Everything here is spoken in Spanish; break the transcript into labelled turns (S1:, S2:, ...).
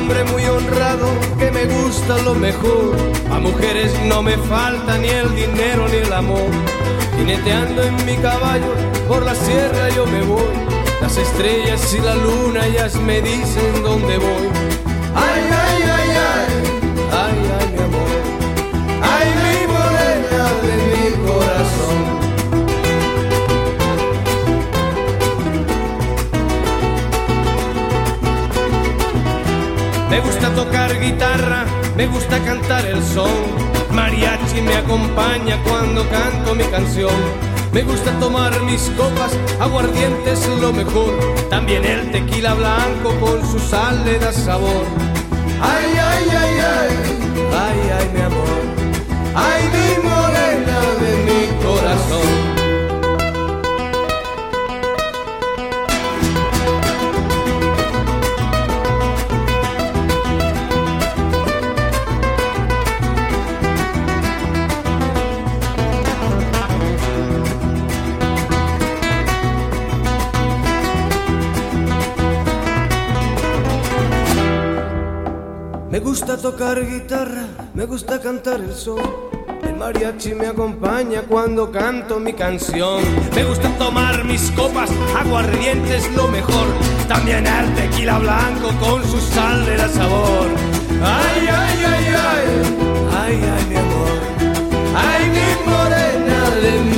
S1: hombre muy honrado que me gusta lo mejor. A mujeres no me falta ni el dinero ni el amor. Jineteando en mi caballo por la sierra yo me voy. Las estrellas y la luna ellas me dicen dónde voy. Ay, ay, ay, ay, ay, ay, mi amor. Ay, mi morena de mi corazón. Me gusta tocar guitarra, me gusta cantar el son. Mariachi me acompaña cuando canto mi canción. Me gusta tomar mis copas, aguardiente es lo mejor. También el tequila blanco con su sal le da sabor. Ay, ay, ay, ay, ay, ay, mi amor. Ay, mi morena de mi corazón. Me gusta tocar guitarra, me gusta cantar el son. El mariachi me acompaña cuando canto mi canción. Me gusta tomar mis copas, aguardiente es lo mejor. También el tequila blanco con su sal le da sabor. Ay, ay, ay, ay, ay, ay, mi amor. Ay, mi morena de mi